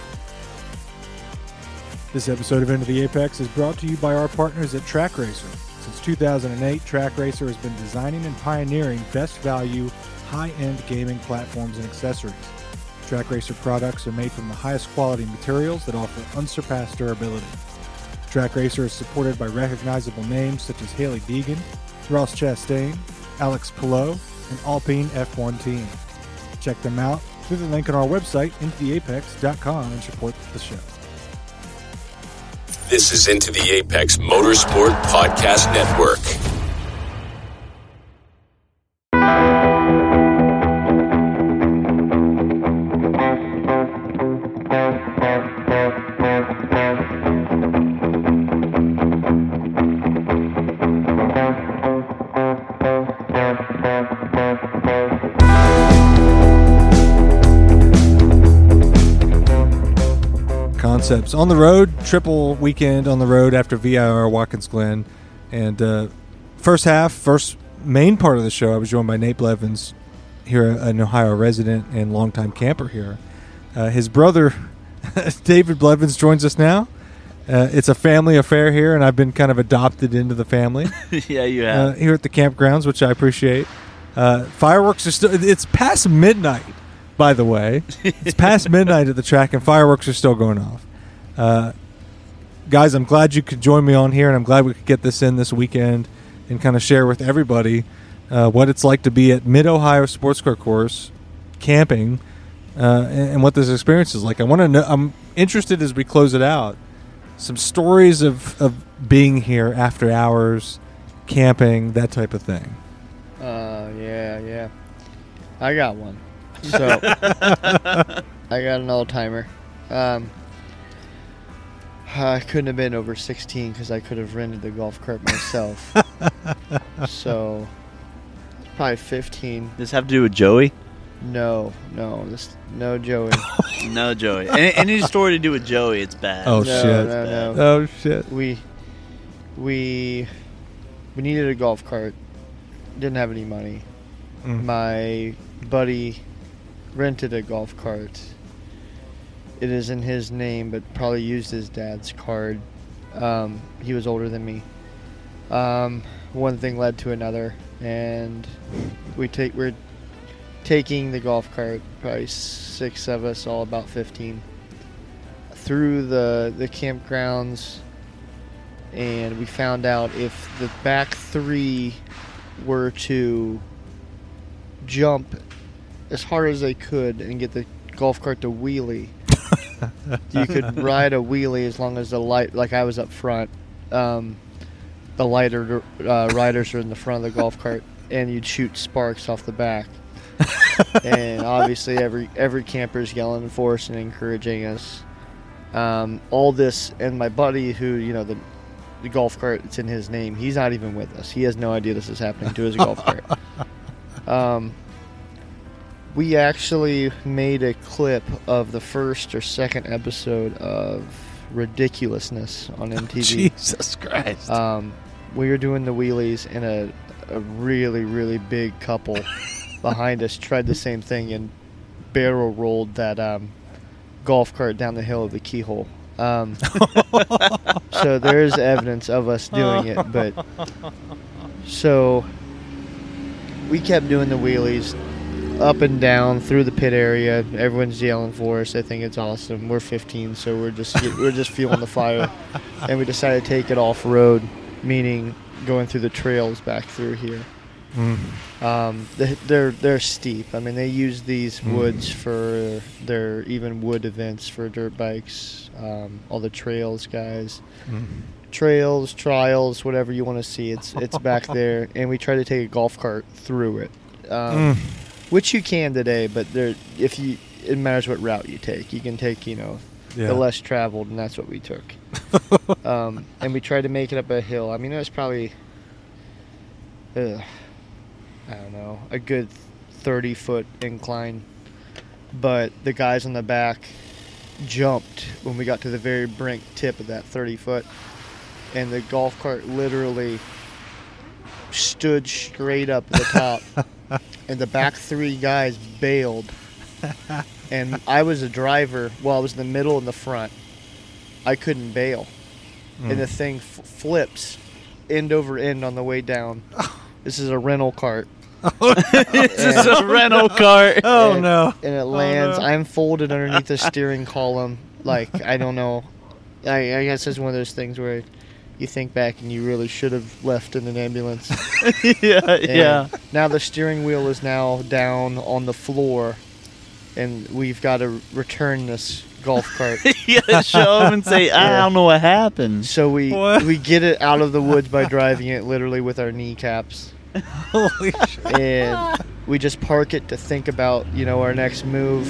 This episode of Into the Apex is brought to you by our partners at Track Racer. Since 2008, Track Racer has been designing and pioneering best value, high-end gaming platforms and accessories. Track Racer products are made from the highest quality materials that offer unsurpassed durability. Track Racer is supported by recognizable names such as Hailie Deegan, Ross Chastain, Alex Palou, and Alpine F1 team. Check them out through the link on our website, intotheapex.com, and support the show. This is Into the Apex Motorsport Podcast Network. Concepts on the road, triple weekend on the road after VIR Watkins Glen, and first main part of the show I was joined by Nate Blevins, here an Ohio resident and longtime camper here. His brother David Blevins joins us now. It's a family affair here, and I've been kind of adopted into the family. Yeah, you have. Here at the campgrounds, which I appreciate. Fireworks are still, it's past midnight, by the way. It's past midnight at the track, and fireworks are still going off. Guys, I'm glad you could join me on here, and I'm glad we could get this in this weekend and kind of share with everybody what it's like to be at Mid-Ohio Sports Car Course camping and what this experience is like. I want to know, I'm interested as we close it out, some stories of being here after hours, camping, that type of thing. Yeah. I got one. So, I got an old-timer. I couldn't have been over 16 because I could have rented the golf cart myself. So, probably 15. Does this have to do with Joey? No Joey. No Joey. Any story to do with Joey, it's bad. Oh, shit. No. Oh, shit. We needed a golf cart. Didn't have any money. My buddy rented a golf cart. It is in his name, but probably used his dad's card. He was older than me. One thing led to another, and we're taking the golf cart, probably 6 of us, all about 15, through the campgrounds, and we found out if the back 3 were to jump as hard as they could and get the golf cart to wheelie, you could ride a wheelie as long as the light, like I was up front, the lighter riders are in the front of the golf cart, and you'd shoot sparks off the back. And obviously every camper's yelling for us and encouraging us. All this, and my buddy who, the golf cart, it's in his name, he's not even with us. He has no idea this is happening to his golf cart. We actually made a clip of the first or second episode of Ridiculousness on MTV. Jesus Christ. We were doing the wheelies, and a really, really big couple behind us tried the same thing and barrel rolled that golf cart down the hill of the keyhole. So there's evidence of us doing it, but so we kept doing the wheelies up and down through the pit area. Everyone's yelling for us. I think it's awesome. We're 15, so we're just feeling the fire, and we decided to take it off road, meaning going through the trails back through here. They're steep. I mean, they use these woods for their even wood events for dirt bikes. All the trails guys, trails, trials, whatever you want to see. It's back there, and we try to take a golf cart through it, which you can today. But it matters what route you take. You can take the less traveled, and that's what we took. And we tried to make it up a hill. I mean, it was probably I don't know, a good 30-foot incline. But the guys on the back jumped when we got to the very brink tip of that 30-foot. And the golf cart literally stood straight up at the top. And the back three guys bailed. And I was a driver. Well, I was in the middle and the front. I couldn't bail. And the thing flips end over end on the way down. This is a rental cart. This is a rental cart. Oh, no. And it lands. I'm folded underneath the steering column. Like, I don't know. I guess it's one of those things where you think back and you really should have left in an ambulance. Yeah. Now the steering wheel is now down on the floor, and we've got to return this golf cart. Show them and say, I don't know what happened. So we get it out of the woods by driving it literally with our kneecaps. Holy shit. And we just park it to think about, our next move.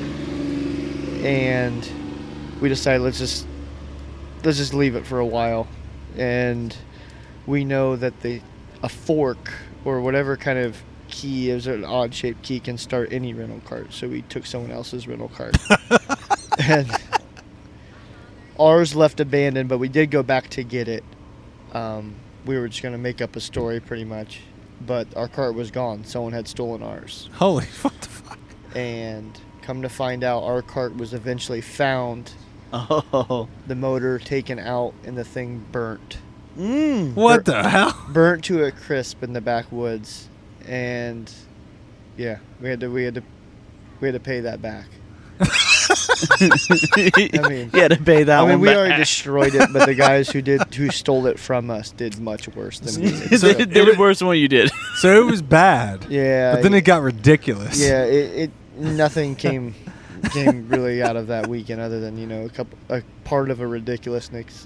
And we decided let's just leave it for a while. And we know that a fork or whatever kind of key is an odd shaped key can start any rental cart. So we took someone else's rental cart. And ours left abandoned, but we did go back to get it. We were just going to make up a story pretty much. But our cart was gone. Someone had stolen ours. Holy, what the fuck? And come to find out, our cart was eventually found. Oh. The motor taken out and the thing burnt. What the hell? Burnt to a crisp in the backwoods. And yeah, we had to pay that back. I mean, you had to pay that one we back. already destroyed it, but the guys who stole it from us did much worse than we did. They did worse than what you did. So it was bad. Yeah. But then it got ridiculous. Yeah, it nothing came really out of that weekend other than, a part of a ridiculousness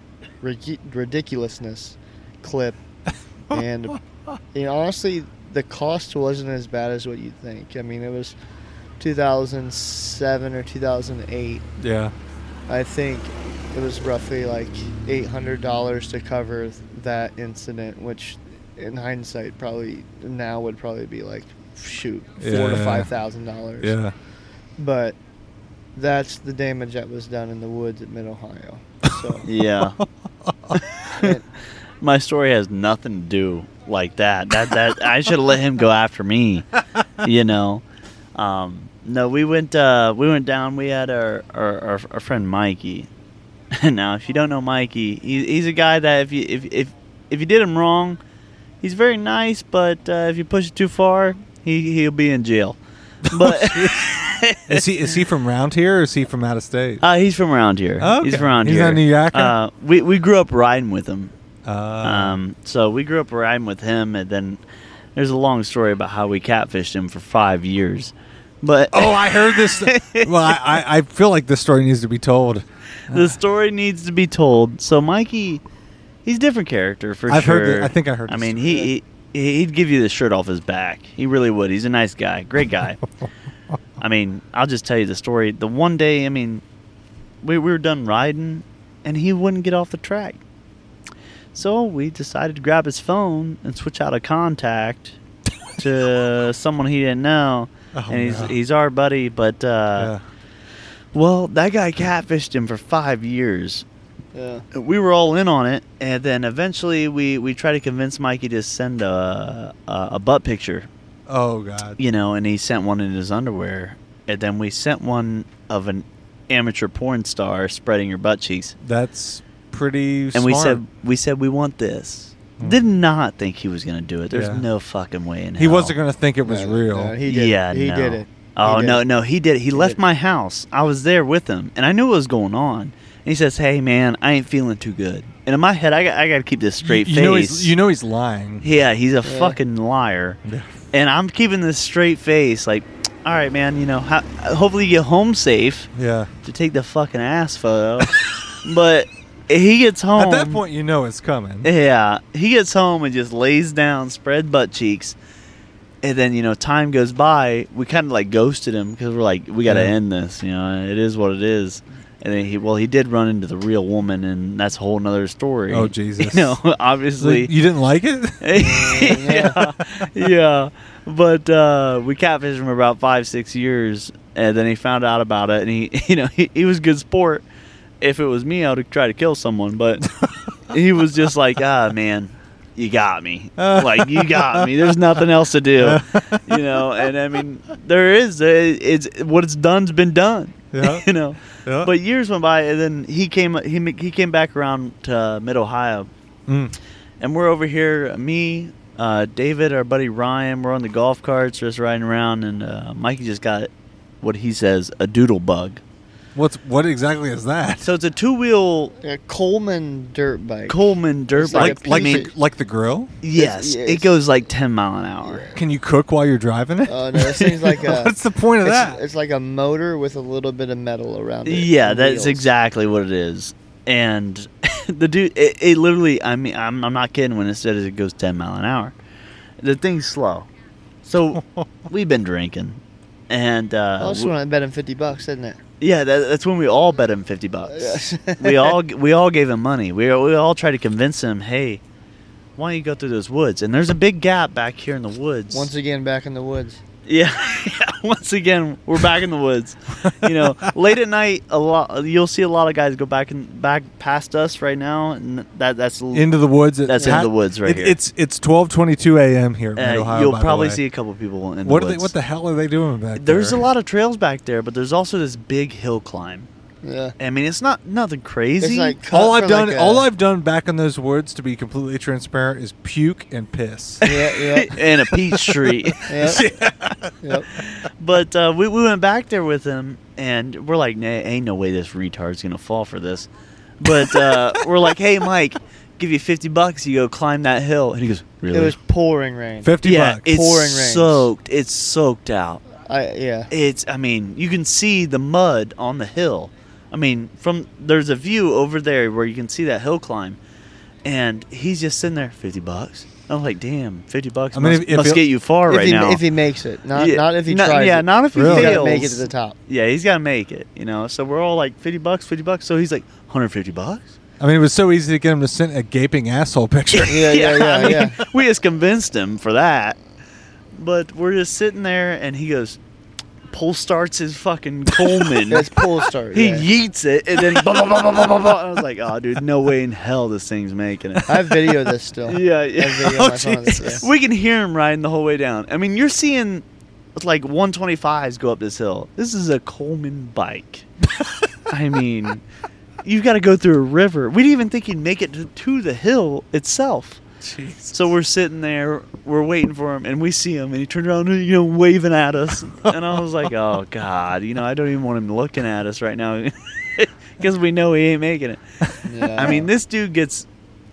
clip. And honestly, the cost wasn't as bad as what you'd think. I mean, it was 2007 or 2008. Yeah. I think it was roughly like $800 to cover that incident, which in hindsight probably now would probably be like $4,000 to $5,000. Yeah. But that's the damage that was done in the woods at Mid-Ohio. So yeah. My story has nothing to do like that. That I should have let him go after me. No, we went down. We had our friend Mikey. Now, if you don't know Mikey, he's a guy that if you did him wrong, he's very nice. But if you push it too far, he'll be in jail. But is he from around here or is he from out of state? He's from around here. Oh, okay. He's from around here. He's a New Yorker. We grew up riding with him. So we grew up riding with him, and then there's a long story about how we catfished him for 5 years. But I heard this. Well, I feel like this story needs to be told. The story needs to be told. So Mikey, he's a different character for sure. I think I heard. I mean, he'd give you the shirt off his back. He really would. He's a nice guy, great guy. I mean, I'll just tell you the story. The one day, I mean, we were done riding, and he wouldn't get off the track. So we decided to grab his phone and switch out a contact to someone he didn't know. And he's our buddy, but well, that guy catfished him for 5 years, Yeah. We were all in on it, and then eventually we tried to convince Mikey to send a butt picture. Oh God. And he sent one in his underwear, and then we sent one of an amateur porn star spreading her butt cheeks. That's pretty And smart. we said we want this. Did not think he was gonna do it. There's no fucking way in hell. He wasn't going to think it was real. No, he did. Yeah, he no. did it. Oh, He no, did. no, he did. He left did. my house. I was there with him, and I knew what was going on. And he says, "Hey, man, I ain't feeling too good." And in my head, I got to keep this straight face. You know he's lying. Yeah, he's a fucking liar. Yeah. And I'm keeping this straight face, like, all right, man, hopefully you get home safe Yeah. to take the fucking ass photo. But he gets home. At that point, you know it's coming. Yeah, he gets home and just lays down, spread butt cheeks. And then, time goes by. We kind of like ghosted him because we're like, we got to end this. It is what it is. And then he did run into the real woman, and that's a whole nother story. Oh, Jesus. Obviously. You didn't like it? yeah. But we catfished him for about 5-6 years, and then he found out about it, and he was a good sport. If it was me, I would try to kill someone, but he was just like, man, you got me. Like, you got me. There's nothing else to do. And I mean, there is. It's what's done's been done. Yeah. Yeah. But years went by, and then he came back around to Mid-Ohio. Mm. And we're over here, me, David, our buddy Ryan, we're on the golf carts just riding around, and Mikey just got what he says, a doodle bug. What exactly is that? So it's a two-wheel A Coleman dirt bike. dirt It's bike. Like the grill? Yes, Yes. it goes like 10 mile an hour. Can you cook while you're driving it? No, this thing's like a. What's the point of that? It's like a motor with a little bit of metal around it. Yeah, and that's wheels. exactly what it is. And the dude, it literally, I mean, I'm not kidding when it says it goes 10 mile an hour. The thing's slow. So we've been drinking. And I also want to bet him $50, didn't it? yeah, that's when we all bet him $50. we all gave him money. We all tried to convince him, hey, why don't you go through those woods? And there's a big gap back here in the woods. Once again, back in the woods. Yeah, once again, we're back in the woods. Late at night, you'll see a lot of guys go back past us right now, and that's into the woods. That's into the woods right here. It's 12:22 a.m. here in Mid-Ohio. You'll by the probably way. see a couple people in the woods. What the hell are they doing back there? There's a lot of trails back there, but there's also this big hill climb. Yeah. I mean, it's not nothing crazy. It's like cut All for I've like done back in those woods, to be completely transparent, is puke and piss. Yeah. and a peach tree. Yep. But we went back there with him, and we're like, nah, ain't no way this retard's gonna fall for this. But we're like, hey, Mike, give you $50, you go climb that hill. And he goes, really? It was pouring rain. $50. yeah, it's pouring rain. soaked. It's soaked out. Yeah. I mean, you can see the mud on the hill. I mean, there's a view over there where you can see that hill climb, and he's just sitting there, $50. I'm like, damn, $50 I mean, if must get you far right now. If he makes it, not if he Not- tries. yeah, it. not if he Really? He's fails. gotta make it to the top. Yeah, he's got to make it, So we're all like, $50. So he's like, $150? I mean, it was so easy to get him to send a gaping asshole picture. Yeah. We just convinced him for that. But we're just sitting there, and he goes, pull starts his fucking Coleman. That's pull start. He yeah. yeets it, and then blah, blah, blah, blah, blah, blah. I was like, oh, dude, no way in hell this thing's making it. I have video of this still. Yeah. I have video on my phone. Jesus. Yeah. We can hear him riding the whole way down. I mean, you're seeing like 125s go up this hill. This is a Coleman bike. I mean, you've got to go through a river. We didn't even think he'd make it to the hill itself. Jeez. So we're sitting there, we're waiting for him, and we see him, and he turned around, waving at us. And I was like, oh, God, I don't even want him looking at us right now because we know he ain't making it. Yeah. I mean, this dude gets...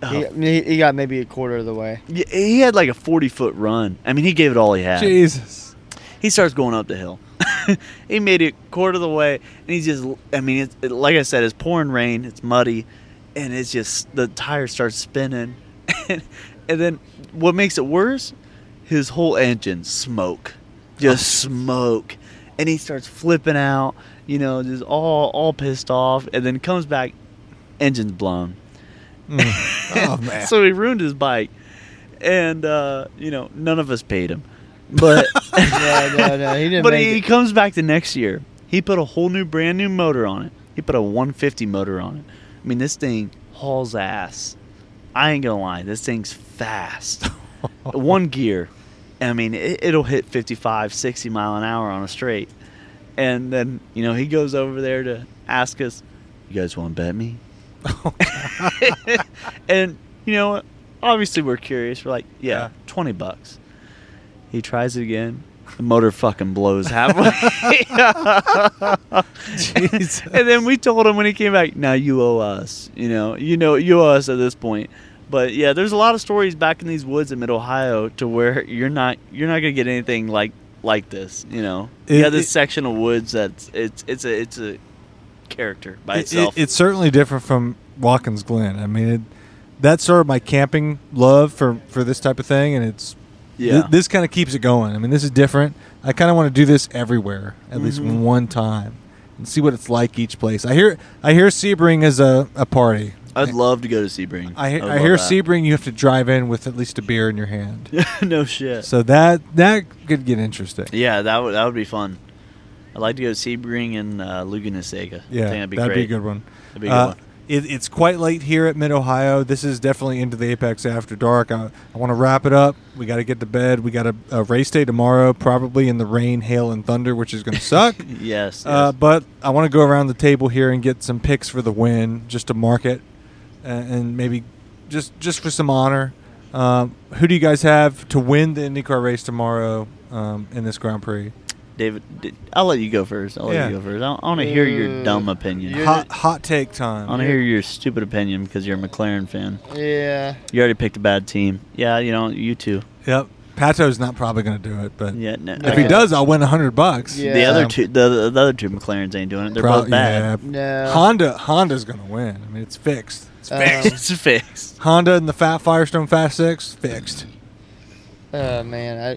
He got maybe a quarter of the way. He had like a 40-foot run. I mean, he gave it all he had. Jesus. He starts going up the hill. He made it quarter of the way, and he's just... I mean, like I said, it's pouring rain, it's muddy, and it's just... The tire starts spinning. And then what makes it worse, his whole engine smoke. Just smoke. And he starts flipping out, just all pissed off, and then comes back, engine's blown. Oh, man. So he ruined his bike. And, none of us paid him. But No, he didn't but make he it. comes back the next year. He put a whole brand new motor on it. He put a 150 motor on it. I mean, this thing hauls ass. I ain't gonna lie, this thing's fast. One gear. I mean, it'll hit 55, 60 mile an hour on a straight. And then, he goes over there to ask us, you guys want to bet me? And, obviously we're curious. We're like, yeah, $20. He tries it again. The motor fucking blows halfway. Jesus. And then we told him when he came back, now you owe us. You owe us at this point. But yeah, there's a lot of stories back in these woods in Mid-Ohio to where you're not gonna get anything like this. You have this section of woods that's it's a character by itself. It's certainly different from Watkins Glen. I mean, that's sort of my camping love for this type of thing, and it's this kind of keeps it going. I mean, this is different. I kind of want to do this everywhere at least one time and see what it's like each place. I hear Sebring is a party. I'd love to go to Sebring. I hear Sebring, you have to drive in with at least a beer in your hand. No shit. So that could get interesting. Yeah, that would be fun. I'd like to go to Sebring and Luganasaga. Yeah, I think that'd be a good one. That'd be a good one. It's quite late here at Mid-Ohio. This is definitely into the Apex After Dark. I want to wrap it up. We got to get to bed. We got a race day tomorrow, probably in the rain, hail, and thunder, which is going to suck. Yes. But I want to go around the table here and get some picks for the win, just to mark it, and maybe just for some honor. Who do you guys have to win the IndyCar race tomorrow in this Grand Prix? David, I'll let you go first. I want to hear your dumb opinion. Hot take time. I want to hear your stupid opinion because you're a McLaren fan. Yeah. You already picked a bad team. Yeah, you too. Yep. Pato's not probably going to do it, but if he okay. does, I'll win $100. Yeah. The other two McLarens ain't doing it. They're both bad. Yeah. No. Honda's going to win. I mean, it's fixed. It's fixed. Honda and the Firestone Fast 6 fixed. Man,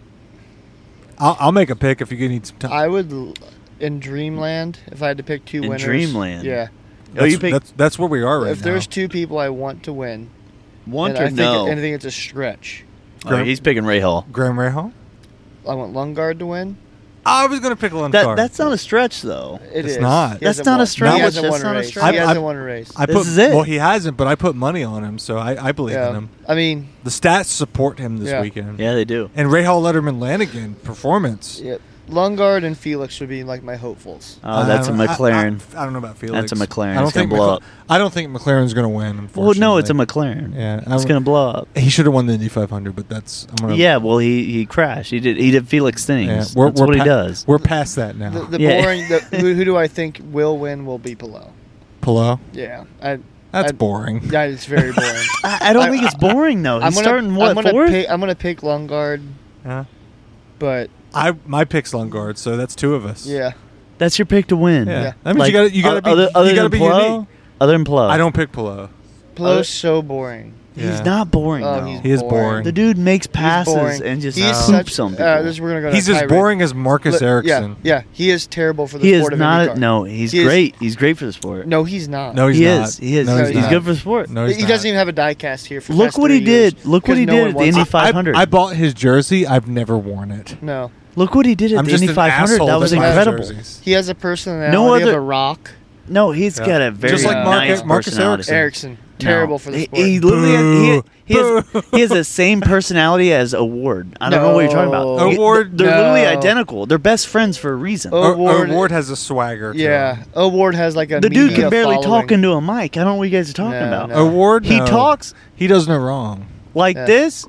I'll make a pick if you need some time. I would in Dreamland if I had to pick two winners. Dreamland. Yeah. That's where we are right now. If there's two people I want to win, Want I or no? think it's a stretch. He's picking Ray Hall. Graham Rahal? I want Lundgaard to win. I was going to pick Lundgaard. That's not a stretch, though. It's not. That's not a stretch. He hasn't won That's a not a race. stretch. He hasn't won a race. This is it. Well, he hasn't, but I put money on him, so I believe in him. I mean, the stats support him this weekend. Yeah, they do. And Rahal, Letterman, Lanigan performance. Yeah. Lundgaard and Felix would be like my hopefuls. Oh, that's a McLaren. I don't know about Felix. That's a McLaren. I don't it's going to blow up. I don't think McLaren's going to win, unfortunately. Well, no, it's a McLaren. Yeah, it's going to blow up. He should have won the Indy 500, but that's... Yeah, well, he crashed. He did Felix things. Yeah, that's what he does. We're past that now. The boring... who do I think will win will be Palou. Palou? Yeah. That's boring. Yeah, it's very boring. I don't think it's boring, though. He's starting, fourth? I'm going to pick Lundgaard. Yeah. But... My pick's Lundgaard, so that's two of us. Yeah. That's your pick to win. Yeah. That means you got to be unique. Other than Palou. I don't pick Palou. Palou's so boring. Yeah. He's not boring, though. He is boring. The dude makes passes and just hoops on people. We're gonna go he's as boring as Marcus Ericsson. Yeah, he is terrible for the sport of IndyCar. No, he's great. He's great for the sport. No, he's not. No, he's not. He is. No, he's good for the sport. No, he doesn't even have a diecast here for the Look what he did. Look what he did at the Indy 500. I bought his jersey. I've never worn it. No. Look what he did at the Indy 500. That was incredible. He has a personality of a rock. No, he's got a very just like nice Marcus personality. Ericsson. Terrible for the sport. He literally he has the same personality as O'Ward. I don't know what you're talking about. O'Ward, they're literally identical. They're best friends for a reason. O'Ward has a swagger. Yeah, O'Ward has like a the dude can barely following. talk into a mic. I don't know what you guys are talking about. No. O'Ward, he talks. He does no wrong. Like this.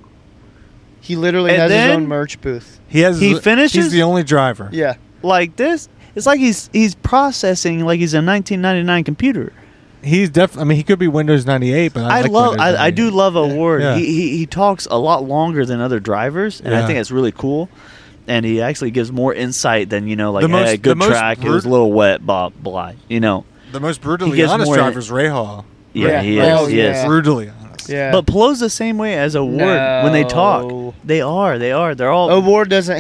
He literally has his own merch booth. He finishes. He's the only driver. Yeah, like this. It's like he's processing like he's a 1999 computer. He's I mean, he could be Windows 98, but I do love O'Ward. Yeah. He talks a lot longer than other drivers, and I think that's really cool. And he actually gives more insight than good track. It was a little wet, blah. The most brutally honest driver is Rahal. Yeah, he is. He is brutally honest. Yeah, but Palou's the same way as O'Ward when they talk. They are. They're all. O'Ward doesn't.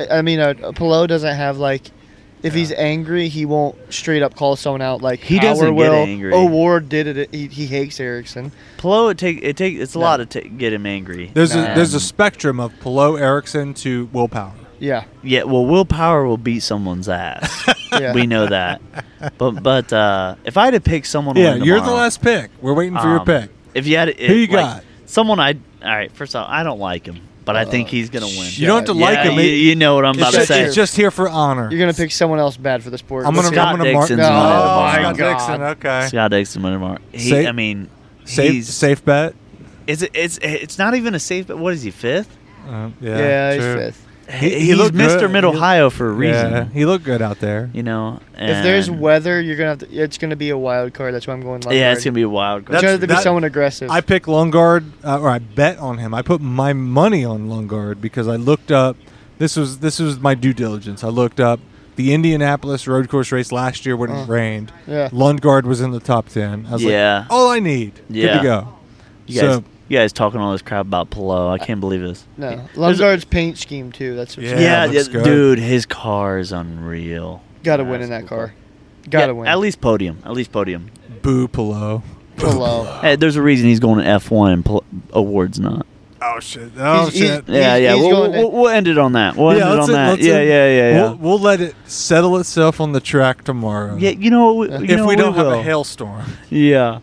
Palou doesn't have like. If he's angry, he won't straight up call someone out like he doesn't get angry. O'Ward did it. He hates Ericsson. Palou, it's a lot to get him angry. There's a spectrum of Palou, Ericsson to willpower. Yeah. Yeah, well, willpower will beat someone's ass. Yeah. We know that. But if I had to pick someone, Yeah, to win you're the tomorrow, last pick. We're waiting for your pick. If you had, Who you got? Someone all right. First off, I don't like him, but I think he's gonna win. You don't have to like him. You know what I'm about to say. It's just here for honor. You're gonna pick someone else bad for the sport. Scott Dixon's No, winning tomorrow. Scott Dixon. Okay. Scott Dixon winning tomorrow. Safe- I mean, Safe bet. It's not even a safe bet. What is he, fifth? Yeah, he's true. fifth. He's looked Mr. good. Mid-Ohio for a reason. Yeah, he looked good out there. You know, If there's and- weather, you're gonna have to. It's gonna be a wild card. That's why I'm going. yeah, it's gonna be a wild card. It's gonna have to be That- someone aggressive. I picked Lundgaard, or I bet on him. I put my money on Lundgaard because I looked up. This was my due diligence. I looked up the Indianapolis road course race last year when it rained. Yeah. Lundgaard was in the top 10. I was like, all I need. Good Yeah. to go. You guys talking all this crap about Palou. I can't believe this. No, Lundgaard's paint scheme too. That's what Yeah. looks good. Dude, his car is unreal. Got to win in that car. Got to win. At least podium. Boo Palou. Below. Hey, there's a reason he's going to F1 and awards not. Oh shit! Oh shit! Yeah. We'll end it on that. We'll end it on that. Yeah. We'll let it settle itself on the track tomorrow. Yeah, you know what? If we don't have a hailstorm. Yeah.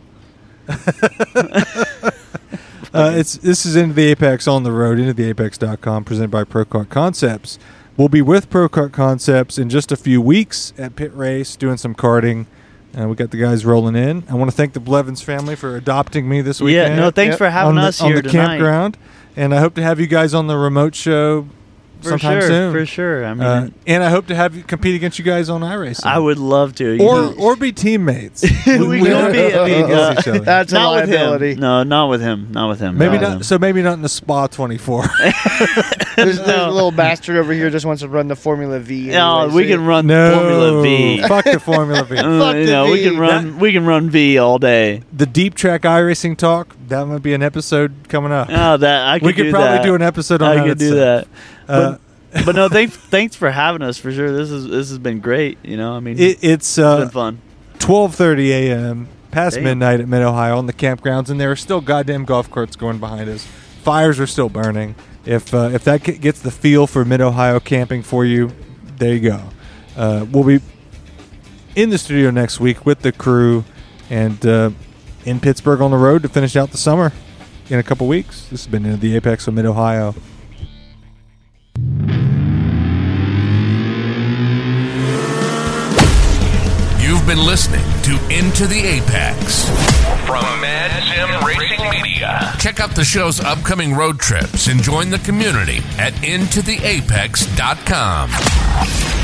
This is Into the Apex on the road, intotheapex.com, presented by Pro Kart Concepts. We'll be with Pro Kart Concepts in just a few weeks at Pit Race doing some karting. We got the guys rolling in. I want to thank the Blevins family for adopting me this weekend. Yeah, no, thanks for having us here on the tonight. campground. And I hope to have you guys on the remote show sometime soon. For sure. I mean, and I hope to have you compete against you guys on iRacing. I would love to. Or be teammates. We could be. I mean, against each other. That's a not with liability. him. No, not with him. Not with him. Maybe not. not. With him. So maybe not in the Spa 24. There's a little bastard over here just wants to run the Formula V. No, anyway, we so- can run No, Formula V. Fuck the Formula V. Fuck the we V. can run. We can run V all day. The deep track iRacing talk. That might be an episode coming up. Oh, that I could. We could do probably that. do an episode on I how could it's do set. that. But no, thanks for having us for sure. This has been great. You know, I mean, It's it's been fun. 12:30 a.m. past Damn. midnight at Mid-Ohio on the campgrounds, and there are still goddamn golf carts going behind us. Fires are still burning. If that gets the feel for Mid-Ohio camping for you, there you go. We'll be in the studio next week with the crew and in Pittsburgh on the road to finish out the summer in a couple weeks. This has been Into the Apex of Mid-Ohio. You've been listening to Into the Apex from Mad Sim Racing Media. Check out the show's upcoming road trips and join the community at intotheapex.com.